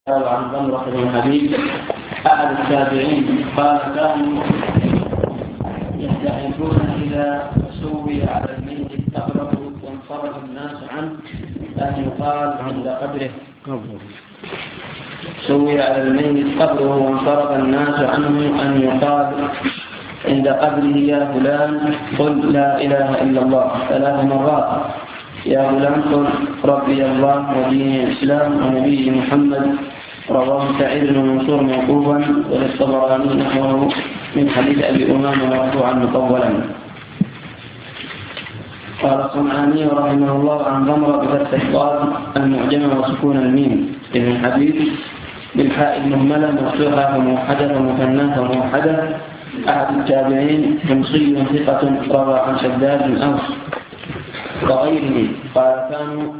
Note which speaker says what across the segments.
Speaker 1: عن ضمرة بن حبيب أحد التابعين قال: كانوا يستحبون إذا سوي على الميت قبره وانصرف الناس عنه أن يقال عند قبره سوي على الميت قبره وانصرف الناس عنه أن يقال عند قبره: يا فلان قل لا إله إلا الله 3 مرات. يا فلان قل ربي الله ودين الإسلام ونبي محمد. رواه سعيد بن منصور موقوفا، وللطبراني نحوه من حديث أبي أمامة مرفوعا مطولا. قال الصنعاني رحمه الله عن ضمرة بفتح الضاد المعجمة وسكون الميم ابن حبيب بالحاء المهملة مفتوحة وموحدة ومثناة وموحدة، أحد التابعين حمصي ثقة روى عن شداد بن أوس وغيره. قال: كانوا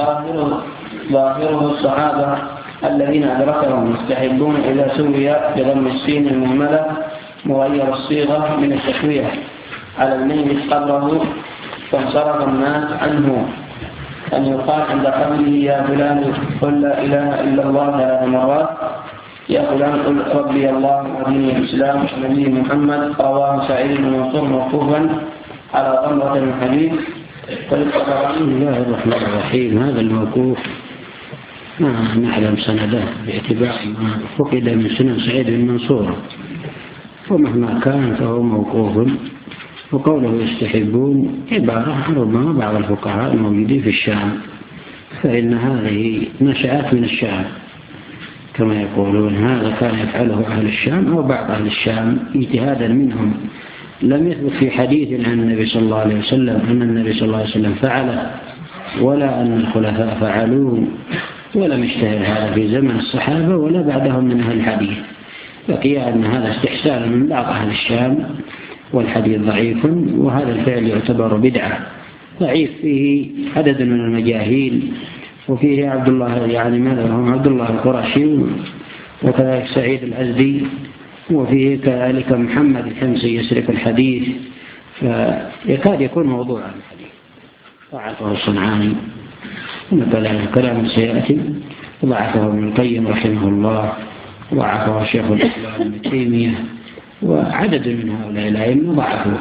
Speaker 1: ظاهره الصحابة الذين أدركهم يستحبون إذا سوي بضم السين المهملة مغير الصيغة من التسوية على الميت قبره فانصرف الناس عنه أن يقال عند قبره: يا فلان قل لا إله إلا الله 3 مرات. يا فلان قل ربي الله ودين الإسلام ونبي محمد. رواه سعيد بن منصور موقوفا على ضمرة بن حبيب.
Speaker 2: بسم الله الرحمن الرحيم. هذا الموقوف ما نعلم سنده باعتبار ما فقد من سنن سعيد بن منصور، ومهما كان فهو موقوف. وقوله يستحبون عبارة عن ربما بعض الفقهاء الموجودين في الشام، فإن هذه نشأت من الشام كما يقولون. هذا كان يفعله أهل الشام أو بعض أهل الشام اجتهادا منهم. لم يثبت في حديث عن النبي صلى الله عليه وسلم أن النبي صلى الله عليه وسلم فعله، ولا أن الخلفاء فعلوه، ولم يشتهر هذا في زمن الصحابة ولا بعدهم من أهل الحديث. بقي أن هذا استحسان من بعض أهل الشام، والحديث ضعيف، وهذا الفعل يعتبر بدعة. ضعيف فيه عدد من المجاهيل، وفيه عبد الله عبد الله القرشي، وكذلك سعيد الأزدي، وفيه كذلك محمد الحمصي يسرق الحديث، فيكاد يكون موضوعا الحديث. ضعفه الصنعاني كلام سيأتي، ضعفه ابن القيم رحمه الله، ضعفه شيخ الإسلام ابن تيمية، وعدد من هؤلاء الأئمة ضعفوه.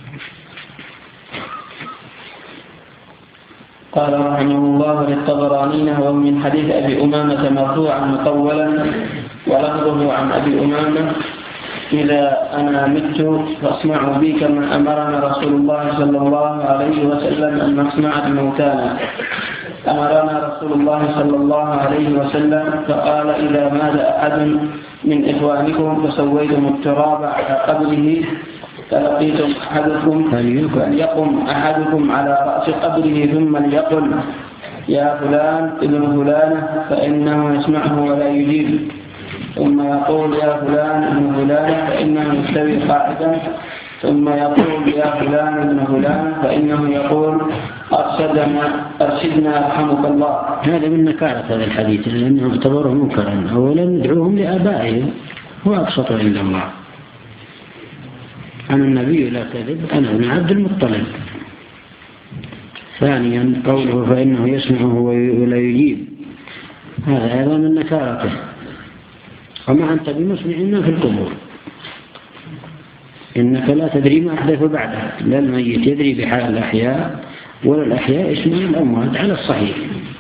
Speaker 1: قال رحمه الله: للطبراني وهو من حديث أبي أمامة مرفوعا مطولا، ولفظه عن أبي أمامة: إذا أنا مت فاصنعوا بي كما أمرنا رسول الله صلى الله عليه وسلم أن نصنع بموتانا. أمرنا رسول الله صلى الله عليه وسلم فقال: إذا مات أحد من إخوانكم فسويتم التراب على قبره فلقيتم أحدكم فليقم أحدكم على رأس قبره ثم ليقل: يا فلان ابن فلانة، فإنه يسمعه ولا يجيب، ثم يقول: يا فلان ابن فلانة، فإنه يستوي قاعدا، ثم يقول: يا فلان ابن فلان، فإنه يقول: أرشدنا رحمك الله.
Speaker 2: هذا من نكارة هذا الحديث، لأنه اعتبره منكرا. أولا ندعوهم لآبائهم، هو أبسط عند الله. أنا النبي لا كذب، أنا ابن عبد المطلب. ثانيا قوله فإنه يسمعه ولا يجيب، هذا أيضا من نكارته. وما أنت بمسمعنا في القبور، إنك لا تدري ما أحدث بعدك. لا الميت يدري بحال الأحياء، ولا الأحياء يسمعون الأموات على الصحيح.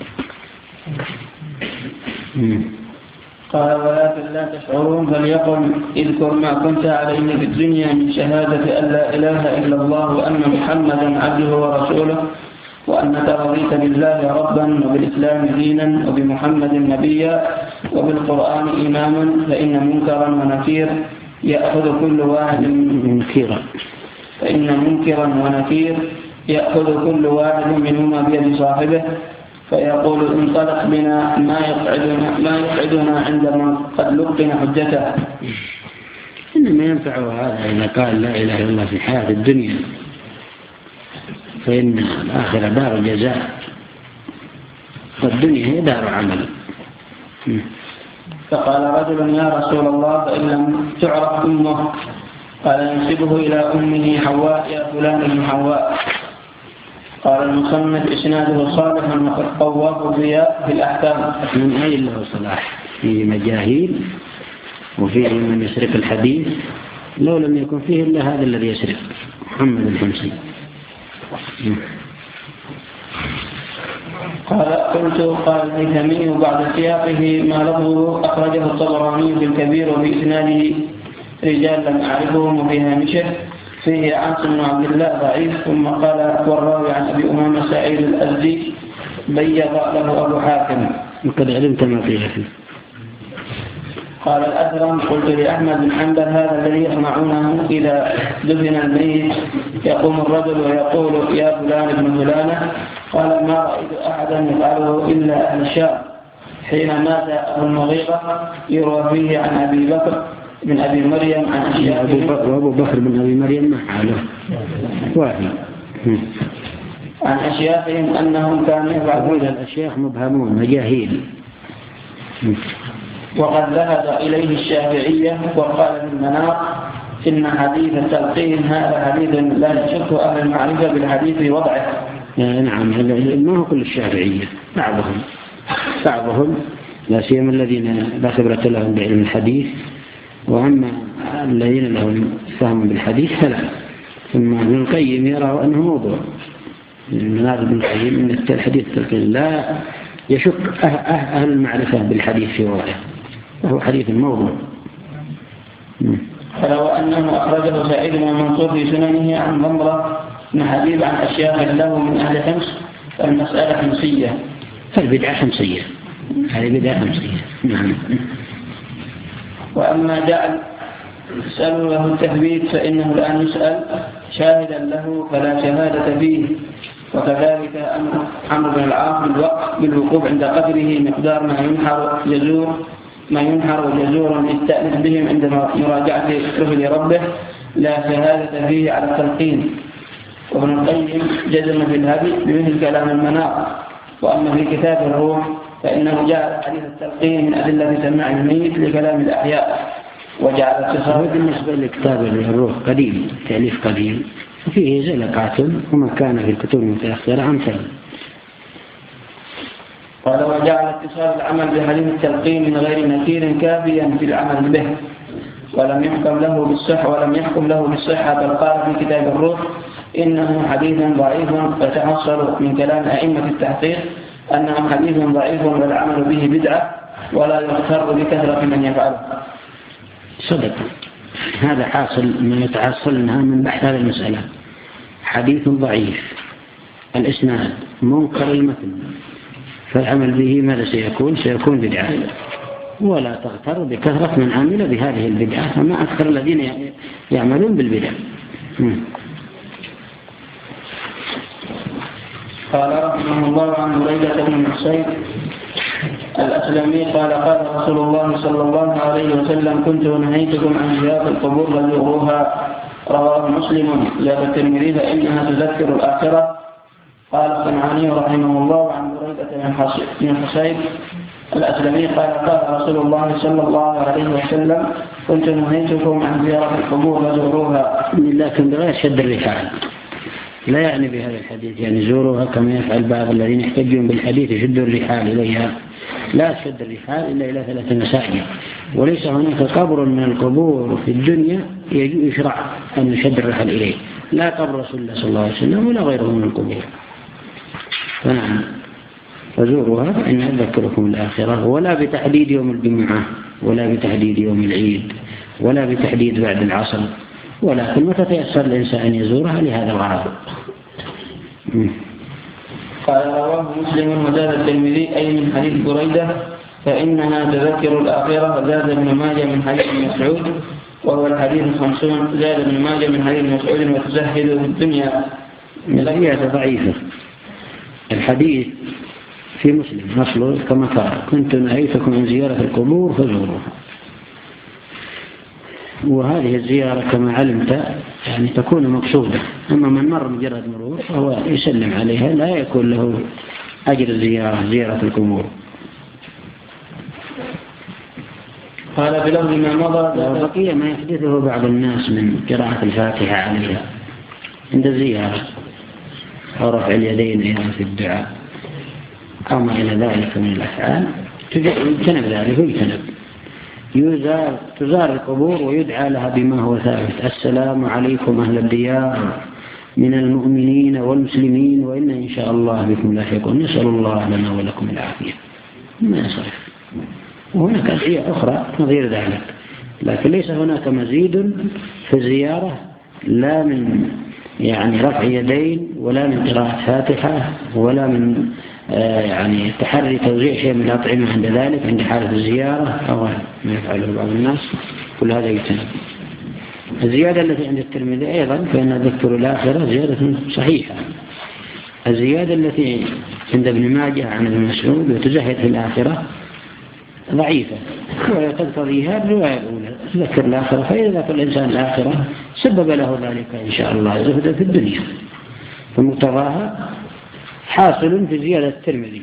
Speaker 1: قال: ولكن لا تشعرون فليقل: اذكر ما كنت عليه في الدنيا من شهادة أن لا إله إلا الله وأن محمدا عبده ورسوله، وأنك رضيت بالله ربا وبالإسلام دينا وبمحمد نبيا وبالقرآن إماما، فإن منكرا ونكير يأخذ كل واحد منهما بيد صاحبه، فيقول: انطلق بنا ما يقعدنا عندما قد لقن حجته.
Speaker 2: إنما ينفع هذا إذا قال لا إله إلا الله في حياة الدنيا، فإن الآخرة دار الجزاء، والدنيا هي دار عمل.
Speaker 1: فقال رجل: يا رسول الله، فإن لم تعرف أمه؟ قال: ينسبه إلى أمه حواء: يا فلان ابن حواء. قال المصنف: إسناده صالح وقد قواه الضياء في الأحكام.
Speaker 2: من أين له صلاح؟ فيه مجاهيل وفيه من يسرق الحديث، لو لم يكن فيه إلا هذا الذي يسرق محمد الحمصي.
Speaker 1: قال الهيثمي بعد سياقه ما لفظه أخرجه الطبراني في الكبير وبإسناده رجال لم أعرفهم وفي هامشه فيه عاصم بن عبد الله ضعيف. ثم قال والراوي عن أبي أمامة سعيد الأزدي بيض له أبو حاتم
Speaker 2: وقد علمت ما فيه.
Speaker 1: قال الأثرم قلت لأحمد بن حنبل هذا الذي يصنعونه إذا دفن الميت يقوم الرجل ويقول يا فلان ابن فلانة. قال ما رأيت أحدا يفعله إلا أهل الشام. حين مات أبو المغيرة يروى فيه عن أبي بكر بن أبي مريم عن أشياخهم
Speaker 2: وأبو بكر بن أبي مريم ما حاله واحد
Speaker 1: عن أشياخهم أنهم كانوا يفعلون.
Speaker 2: الأشياخ مبهمون مجاهيل.
Speaker 1: وقد ذهب إليه الشافعية وقال في المنار إن حديث التلقين هذا حديث لا يشك أهل المعرفة بالحديث بوضعه.
Speaker 2: نعم ما هو كل الشافعية، بعضهم لا سيما الذين لا خبرة لهم بعلم الحديث، وأما الذين لهم فهم بالحديث فلا. ثم ابن القيم يرى أنه موضوع. المنار ابن القيم أن الحديث التلقين لا يشك أهل المعرفة بالحديث في وضعه، وهو حديث موضوع.
Speaker 1: فلو أنه أخرجه سعيد بن منصور في سننه عن ضمرة بن حبيب عن أشياخ له من أهل حمص فالمسألة حمصية،
Speaker 2: فالبدعة حمصية، هذه بدعة حمصية. نعم.
Speaker 1: وأما جعل يسأل له التثبيت فإنه الآن يسأل شاهدا له فلا شهادة فيه. وكذلك أمر عمرو بن العاص بالوقوف عند قدره مقدار ما ينحر جزور يستأنس بهم عند مراجعة ذكره لربه لا شهادة فيه على التلقين. وابن القيم جزم في الهدي بمثل كلام المنار. وأما في كتاب الروح فإنه جعل حديث التلقين من أدلة سماع الميت لكلام الأحياء وجعل اتصال.
Speaker 2: بالنسبة لكتاب الروح قديم، تأليف قديم وفيه زلقات وما كان في الكتب المتأخرة أمثل.
Speaker 1: قال وجعل اتصال العمل بحديث التلقين من غير نكير كافيا في العمل به ولم يحكم له بالصحة بل قال في كتاب الروح إنه حديث ضعيف فتحصل من كلام أئمة التحقيق أنه حديث ضعيف والعمل به بدعة ولا يغتر بكثرة من يفعله.
Speaker 2: صدق، هذا حاصل ما يتحصل منها من بحث هذه المسألة. حديث ضعيف الإسناد منكر المتن فالعمل به ماذا سيكون بدعة، ولا تغتر بكثرة من عمل بهذه البدعة فما أكثر الذين يعملون بالبدع.
Speaker 1: قال رحمه الله عن بريدة بن حصين الأسلمي قال قال رسول الله صلى الله عليه وسلم كنت نهيتكم عن زيارة القبور فزوروها. رواه مسلم. زاد الترمذي فإنها تذكر الآخرة. قال الصنعاني رحمه الله عن بريدة بن حصين الأسلمي قال قال رسول الله صلى الله عليه وسلم كنت نهيتكم عن زيارة القبور فزوروها.
Speaker 2: لكن بغير شد الرحال، لا يعني بهذا الحديث يعني زوروها كما يفعل بعض الذين يحتجون بالحديث يشدوا الرحال إليها. لا تشد الرحال إلا إلى 3 مساجد، وليس هناك قبر من القبور في الدنيا يشرع أن يشد الرحال إليه، لا قبر رسول الله صلى الله عليه وسلم ولا غيره من القبور. فنعم فزوروها فإنها تذكركم الآخرة، ولا بتحديد يوم الجمعة ولا بتحديد يوم العيد ولا بتحديد بعد العصر، ولكن متى تيسر الإنسان أن يزورها لهذا الغرض.
Speaker 1: قال رواه مسلم وزاد الترمذي أي من حديث بريدة فإنها تذكر الآخرة. وزاد ابن ماجه من حديث مسعود وهو الحديث 50. زاد ابن ماجه من حديث مسعود وتزهد في الدنيا.
Speaker 2: زيادة ضعيفة. الحديث في مسلم أصله كما قال كنت نهيتكم عن زيارة القبور فزوروها، وهذه الزيارة كما علمت يعني تكون مقصودة. أما من مر مجرد مرور فهو يسلم عليها لا يكون له أجر زيارة القبور.
Speaker 1: قال بلغ ما مضى
Speaker 2: وبقي ما يحدثه بعض الناس من قراءة الفاتحة عليها عند الزيارة أو رفع اليدين في الدعاء أو ما إلى ذلك من الأفعال يجتنب ذلك ويجتنب. تزار القبور ويدعى لها بما هو ثابت: السلام عليكم أهل الديار من المؤمنين والمسلمين وإن إن شاء الله بكم لاحقون، نسأل الله لنا ولكم العافية. ما يصرف. وهناك أدعية أخرى نظير ذلك، لكن ليس هناك مزيد في الزيارة، لا من رفع يدين ولا من قراءة فاتحة ولا من تحري توزيع شيء من الأطعمة عند ذلك، عند حالة الزيارة أو ما يفعله بعض الناس. كل هذا يجتنب. الزيادة التي عند الترمذي أيضا فإن ذكر الآخرة زيادة صحيحة. الزيادة التي عند ابن ماجه عن ابن مسعود وتزهد في الآخرة ضعيفة، وتقتضيها الرواية الأولى: ذكر الآخرة. فإذا ذكر الإنسان الآخرة سبب له ذلك إن شاء الله زهدا في الدنيا، فمقتضاها حاصل في زيادة الترمذي.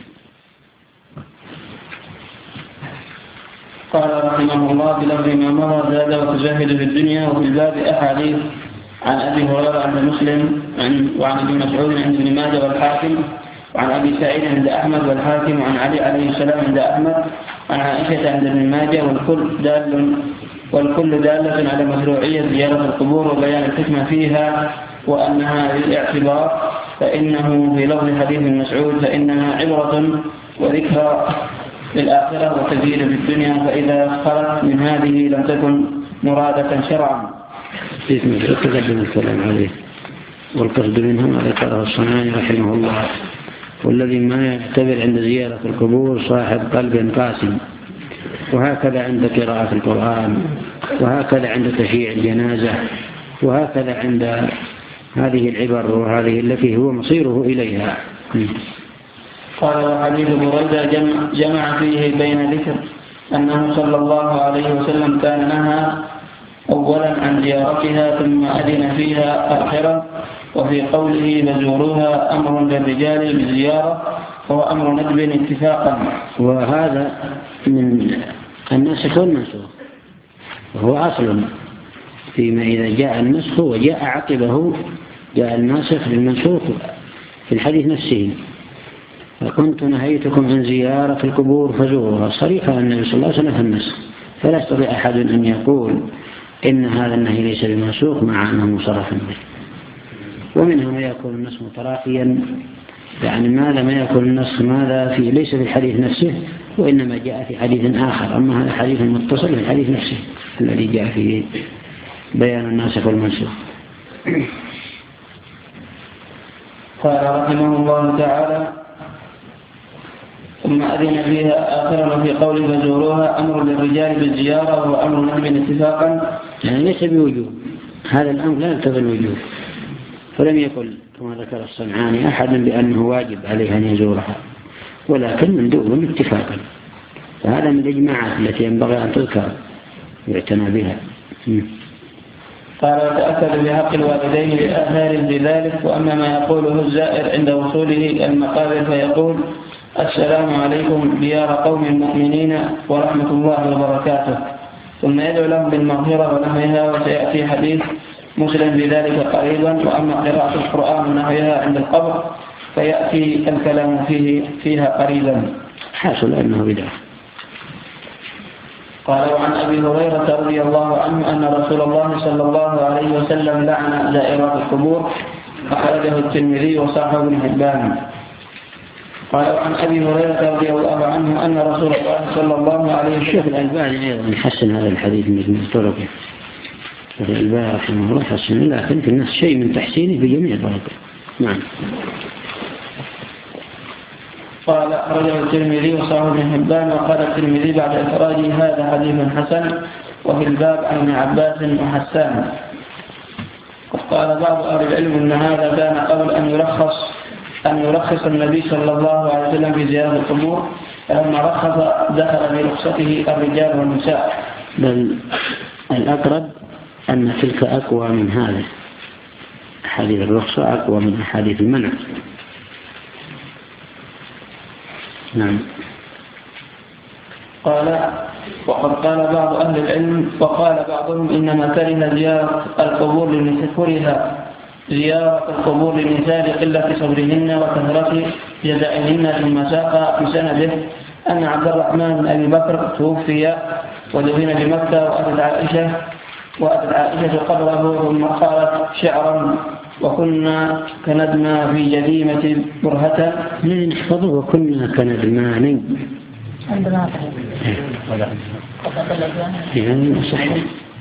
Speaker 1: قال رحمه الله: بلفظ ما مضى زاد وتزهد في الدنيا. وفي الباب أحاديث عن أبي هريرة عند مسلم وعن ابن مسعود عند ابن ماجه والحاكم، وعن أبي سعيد عند أحمد والحاكم، وعن علي عليه السلام عند أحمد، وعن عائشة عند ابن ماجه، والكل دالة على مشروعية زيارة القبور وبيان الحكمة فيها وأنها للاعتبار، فإنه في لفظ حديث مسعود: فإنها عبرة وذكرى للآخرة وتزيد في الدنيا، فإذا خرجت من هذه لم تكن مرادة شرعا.
Speaker 2: تقدم الكلام عليه، والقصد منهم ما ذكره الصنعاني رحمه الله: والذي ما يعتبر عند زيارة القبور صاحب قلب قاسم. وهكذا عند قراءة القرآن، وهكذا عند تشييع الجنازة، وهكذا عند هذه العبر وهذه التي هو مصيره إليها.
Speaker 1: قال: وحديث بريدة جمع فيه بين ذكر أنه صلى الله عليه وسلم كان نهى أولا عن زيارتها ثم أذن فيها آخرا، وفي قوله فزوروها أمر للرجال بالزيارة وهو أمر ندب اتفاقا.
Speaker 2: وهذا من الناسخ والمنسوخ، وهو أصل فيما إذا جاء النسخ وجاء عقبه جاء الناسخ للمنسوخ في الحديث نفسه: فكنت نهيتكم عن زيارة القبور فزوروها. صريحة النبي صلى الله عليه وسلم في النسخ، فلا يستطيع أحد أن يقول إن هذا النهي ليس بمنسوخ مع أنه مصرح به. ومنه ما يكون النسخ متراخيا، ماذا ما يكون النسخ ماذا في ليس في الحديث نفسه وإنما جاء في حديث آخر، أما هذا حديث متصل في الحديث نفسه الذي جاء فيه بيان الناسخ والمنسوخ.
Speaker 1: قال رحمه الله تعالى: ثم أذن فيها آخرا، وفي قوله فزوروها أمر للرجال بالزيارة وهو أمر ندب اتفاقا.
Speaker 2: ليس بوجوب، هذا الأمر لا يقتضي الوجوب، فلم يقل كما ذكر الصنعاني أحد بأنه واجب عليه أن يزورها، ولكن مندوب اتفاقا. فهذا من الإجماعات التي ينبغي أن تذكر ويعتنى بها.
Speaker 1: قال: وتأكد بحق الوالدين بآثار بذلك. وأما ما يقوله الزائر عند وصوله المقابر فيقول: السلام عليكم ديار قوم المؤمنين ورحمة الله وبركاته، ثم يدعو لهم بالمغفرة ونحوها، وسيأتي حديث مسلم بذلك قريبا. وأما قراءة القرآن ونحوها عند القبر فيأتي الكلام فيها قريبا.
Speaker 2: حاصل أنه بدعة.
Speaker 1: قال: وعن أبي هريرة رضي الله عنه أن رسول الله صلى الله عليه وسلم لعن زائرات القبور، أخرجه الترمذي وصححه ابن حبان. قال: وعن أبي هريرة رضي الله عنه أن رسول الله صلى الله عليه وسلم.
Speaker 2: الشيخ الألباني أيضا حسن هذا الحديث من طرقه، الألباني رحمه الله حسن، لكن في الناس شيء من تحسينه في جميع طرقه. نعم.
Speaker 1: قال: أخرجه الترمذي وصححه ابن حبان. وقال الترمذي بعد إخراجه: هذا حديث حسن. وفي الباب عن ابن عباس وحسان. وقال بعض أهل العلم أن هذا كان قبل أن يرخص النبي صلى الله عليه وسلم في زيارة القبور، فلما رخص دخل برخصته الرجال والنساء.
Speaker 2: بل الأقرب أن تلك أقوى من هذا، حديث الرخصة أقوى من حديث المنع. نعم.
Speaker 1: قال: وقد قال بعض أهل العلم، وقال بعضهم إنما كره زيارة القبور للنساء لقلة صبرهن وكثرة جزائهن، ثم ساق في سنده أن عبد الرحمن بن أبي بكر توفي ودفن بمكة، وأتت عائشة قبره ثم قالت شعرا: وكنا كندما في جريمة برهة.
Speaker 2: الذي نحفظه وكنا كندمان.
Speaker 3: عندنا
Speaker 2: يعني صحيح.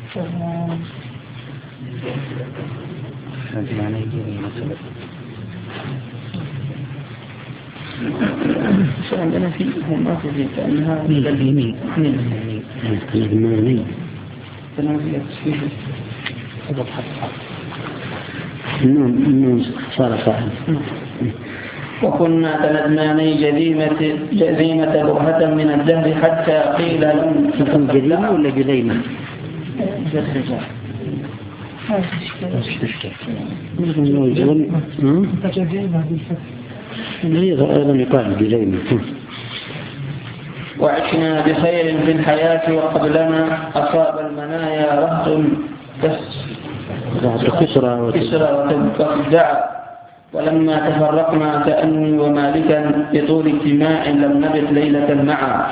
Speaker 1: عندنا في ما في كأنها باليمين
Speaker 2: كندماني. النون صار فاعل.
Speaker 1: وكنا كندماني جريمة برهة من الدهر حتى قيل لهم
Speaker 2: تكون جريمة ولا جريمة؟ أيضا يقال جريمة.
Speaker 1: وعشنا بخير في الحياة وقبلنا أصاب المنايا رهط
Speaker 2: كسرى
Speaker 1: وتبدع، ولما تفرقنا كأني ومالكا بطول اجتماع لم نبت ليلة معا.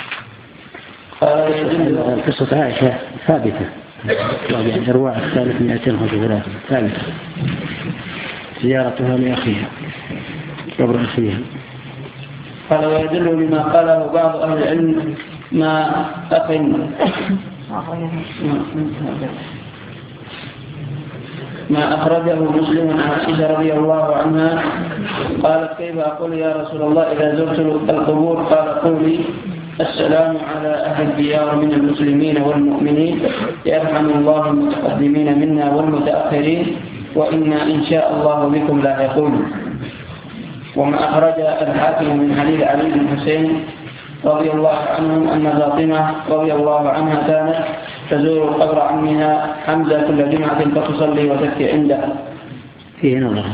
Speaker 2: قصة عائشة ثابتة، يعني إرواع الثالث 253 ثابتة، زيارتها لأخيها قبر أخيها.
Speaker 1: قال: ويدل لما قاله بعض أهل العلم ما أخرجه مسلم عن عائشة رضي الله عنها قالت: كيف أقول يا رسول الله إذا زرت القبور؟ قال: قولي: السلام على أهل الديار من المسلمين والمؤمنين، يرحم الله المتقدمين منا والمتأخرين، وإنا إن شاء الله بكم لاحقون. وما أخرج الحاكم من حديث علي بن حسين رضي الله عنهم أن فاطمة رضي الله عنها كانت تزور قبر عمها حمزة كل جمعة فتصلي وتبكي عنده.
Speaker 2: فيه نظر.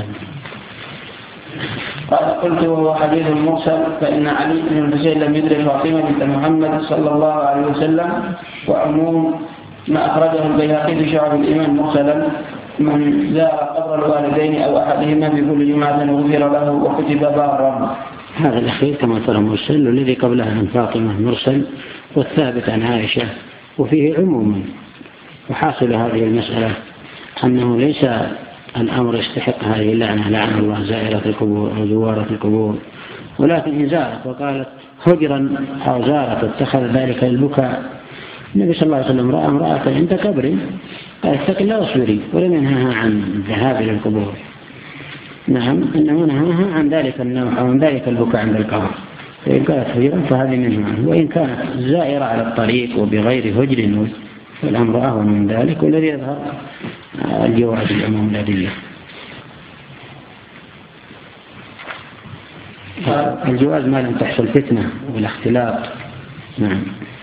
Speaker 1: قال: قلت: وهو حديث مرسل، فإن علي بن حسين لم يدرك فاطمة بنت محمد صلى الله عليه وسلم. وعموم ما أخرجه البيهقي في شعب الإيمان مرسلا: من زار قبر الوالدين أو أحدهما في كل جمعة غفر له وكتب بارا.
Speaker 2: هذا الأخير كما ترى مرسل، والذي قبلها عن فاطمة مرسل، والثابت عن عائشة. وفيه عموما. وحاصل هذه المسألة أنه ليس الأمر يستحق هذه اللعنة، لعن الله زائرة القبور أو زوارة القبور، ولكن إن زارت وقالت هجرا أو زارت اتخذ ذلك البكاء. النبي صلى الله عليه وسلم رأى امرأة عند قبر قال: اتق الله واصبري، ولم ينهاها عن الذهاب إلى القبور. نعم، إنما نهاها عن ذلك النوع أو عن ذلك البكاء عند القبر. فإن كانت هجرا فهذه منها، وإن كانت زائرة على الطريق وبغير هجر فالأمر أهون من ذلك، والذي يظهر الجواز العموم الأدلة. الجواز ما لم تحصل فتنة والاختلاط. نعم.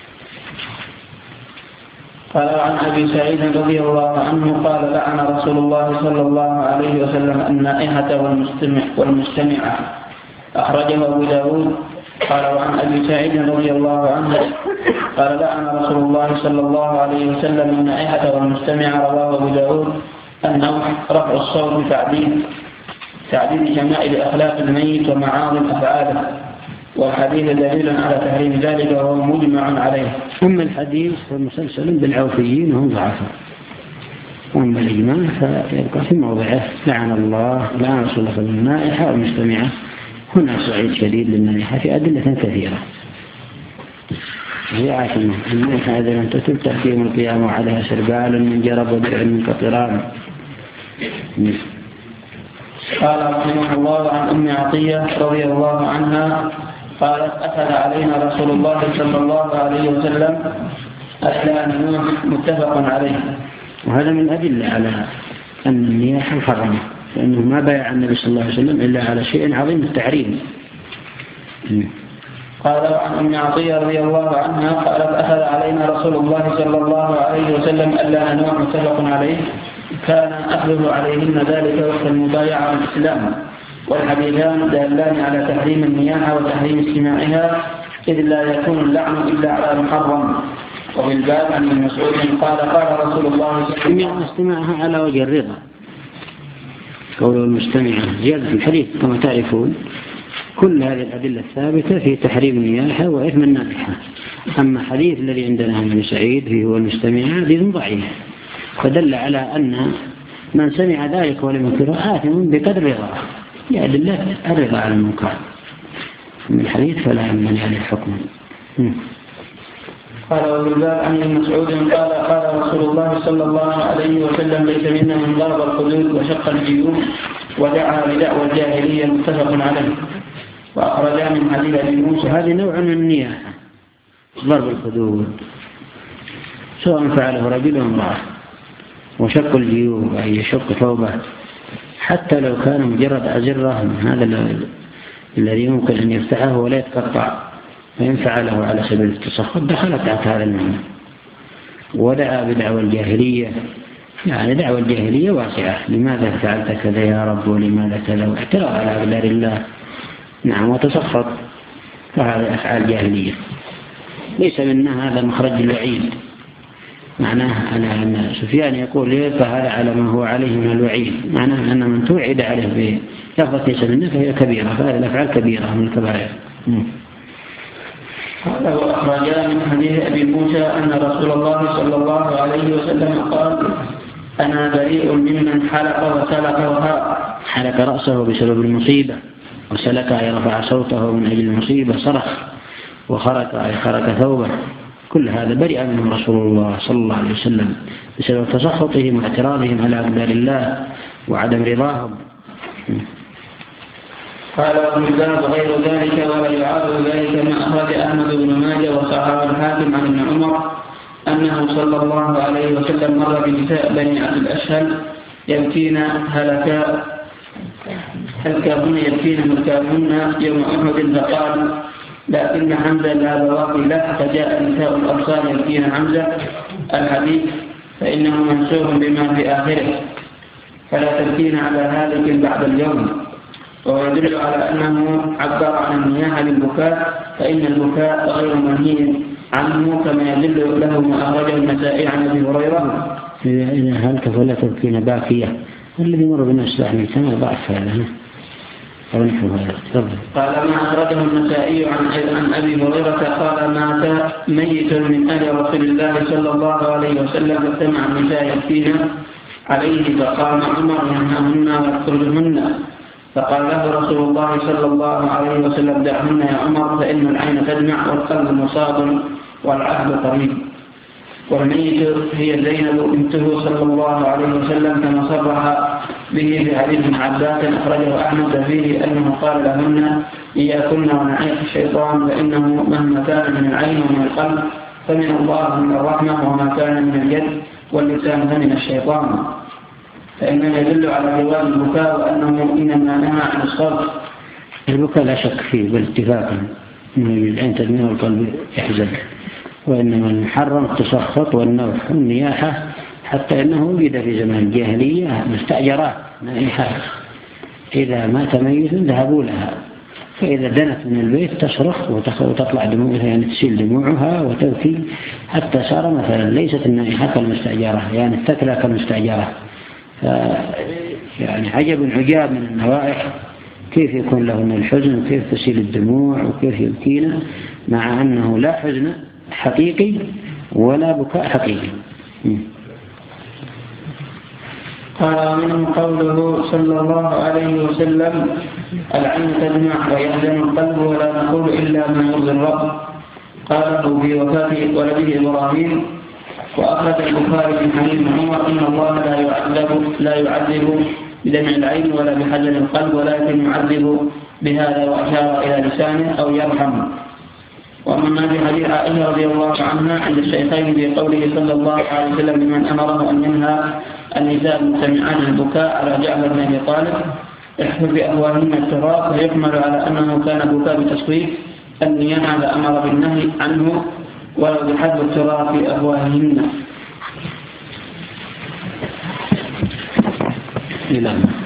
Speaker 1: قال: عن أبي سعيد رضي الله عنه قال: لعن رسول الله صلى الله عليه وسلم النائحة والمستمعة. أخرجه أبو داود. قال: وعن أبي سعيد رضي الله عنه قال: لعن رسول الله صلى الله عليه وسلم النائحة والمستمعة. رواه أبو داود. أنه رفع الصوت بتعديل شمائل أخلاق الميت ومعاظم أفعاله، والحديث دليل على تحريم ذلك وهو مجمع عليه.
Speaker 2: أما الحديث فمسلسل بالعوفيين وهم ضعفاء، أما الإجماع فيبقى في موضعه: لعن الله لعن رسول الله النائحة والمستمعة. هنا صعيد شديد للنائحة في أدلة كثيرة. هي عاشمة النائحة إذا لم تتب تأتي يوم القيامة وعليها سربال من جرب ودرع من قطران.
Speaker 1: قال رحمه الله: عن أم عطية رضي الله عنها قالت: أخذ علينا رسول الله صلى الله عليه وسلم أسلام نوح متفق عليه.
Speaker 2: وهذا من أدلة على أن النياحة محرمة، لأنه ما بايع النبي صلى الله عليه وسلم إلا على شيء عظيم التحريم.
Speaker 1: قال: عن أم عطية رضي الله عنها قالت: أخذ علينا رسول الله صلى الله عليه وسلم ألا نوح متفق عليه، كان أخذه عليهن ذلك وقت المبايعة والإسلام. والحديثان دالان على تحريم النياحة وتحريم استماعها، إذ لا يكون اللعن إلا على محرم. وفي الباب عن ابن مسعود قال: قال رسول الله صلى الله عليه وسلم:
Speaker 2: استماعها على وجه الرضا. قول المستمعة زيادة الحديث كما تعرفون كل هذه الأدلة الثابتة في تحريم النياحة وإثم النائحة. أما حديث الذي عندنا عن ابن سعيد فيه هو المستمع حديث ضعيف، فدل على أن من سمع ذلك ولم ينكره آثم بقدر رضاه، لأدلة الرضا على المنكر من الحديث فلا يمنع عليه الحكم.
Speaker 1: قال وفي الباب عن ابن مسعود قال قال رسول الله صلى الله عليه وسلم ليس منا من ضرب الخدود وشق الجيوب ودعا بدعوى الجاهلية متفق عليه. وأخرجا من حديث أبي موسى.
Speaker 2: هذه نوع من النياحة، ضرب الخدود سواء فعله رجل أو امرأة، وشق الجيوب أي يشق ثوبه حتى لو كان مجرد أزرة من هذا الذي يمكن أن يفتحه ولا يتقطع، فإن فعله على سبيل التسخط دخلت تحت هذا المعنى. ودعا بدعوى الجاهلية، يعني دعوى الجاهلية واسعة، لماذا فعلت كذا يا رب ولماذا كذا، واعتراض على أقدار الله، نعم، وتسخط، فهذا أفعال جاهلية ليس منها هذا مخرج الوعيد. معناه أن سفيان يقول فهذا على ما هو عليه من الوعيد، معناه أن من توعد عليه بلفظة ليس منه فهي كبيرة، فهذه الأفعال كبيرة من الكبائر.
Speaker 1: قال وأخرجا من حديث أبي موسى أن رسول الله صلى الله عليه وسلم قال أنا بريء ممن حلق وسلق وهرق.
Speaker 2: حلق رأسه بسبب المصيبة، وسلك أي رفع صوته من أجل المصيبة صرخ، وخرق أي خرق ثوبه، كل هذا برئ منه رسول الله صلى الله عليه وسلم بسبب تسخطهم واعتراضهم على أقدار الله وعدم رضاهم.
Speaker 1: قال وفي الباب غير ذلك ولا يعارض ذلك ما أخرج أحمد بن ماجه وصححه الحاكم عن ابن عمر أنه صلى الله عليه وسلم مر بنساء بني عبد الأشهل يبكين هلكهن يبكين ملكاهن يوم أحد، فقال لكن حمزة لا بواقي له، فجاء نساء الأبصار يبكين حمزة الحديث فإنه منسوخ بما في آخره، فلا تبكين على هالك بعد اليوم. ويدل على أنه عبر عن النياحة بالبكاء، فإن البكاء غير منهي عنه كما يدل له ما أخرجه النسائي عن أبي هريرة
Speaker 2: إذا هلك فلا تبكين باكية، الذي مر بالناس يعني كما ضعف هذا.
Speaker 1: قال ما أخرجه النسائي عن أبي هريرة قال مات ميت من آل رسول الله صلى الله عليه وسلم فاجتمع النساء يبكين عليه، فقام عمر ينهاهن ويقتلهن، فقال له رسول الله صلى الله عليه وسلم دعهن يا عمر فإن العين تدمع والقلب مصاب والعهد قريب. والميت هي زينب بنته صلى الله عليه وسلم كما صرح به في حديث ابن عباس أخرجه أحمد فيه أنه قال لهن إياكن ونعيش الشيطان فإنه مهما كان من العين ومن القلب فمن الله من الرحمة، وما كان من اليد واللسان فمن الشيطان، فإنه يدل على جواز البكاء وأنه إنما نهى عن الصبر.
Speaker 2: البكاء لا شك فيه بالاتفاق من العين تدمير والقلب يحزن، وإنما المحرم التسخط والنوح والنياحة، حتى إنه وجد في زمان الجاهلية مستأجرات نائحات إذا مات ميت ذهبوا لها، فإذا دنت من البيت تصرخ وتطلع دموعها، يعني تسيل دموعها وتبكي حتى صار مثلا ليست النائحة كالمستأجرة، يعني التكلى كالمستأجرة. يعني عجب عجاب من النوائح كيف يكون لهن الحزن وكيف تسيل الدموع وكيف يبكين، مع أنه لا حزن حقيقي ولا بكاء حقيقي.
Speaker 1: قال منه قوله صلى الله عليه وسلم العين تدمع ويحزن القلب ولا نقول إلا ما يرضي الرب، قاله في وفاة ولده إبراهيم. وأخرج البخاري من حديث عمر إن الله لا يعذب بدمع العين ولا بحزن القلب ولكن يعذب بهذا، وأشار إلى لسانه أو يرحم. وأما في حديث عائشة رضي الله عنها عند الشيخين في قوله صلى الله عليه وسلم لمن أمره أن ينهى النساء المستمعات البكاء على جعفر بن أبي طالب احفظ بأفواههن التراب، ويحمل على أنه كان بكاء بتصويت النياحة فأمر بالنهي عنه ولو بحذف التراب في أفواههن.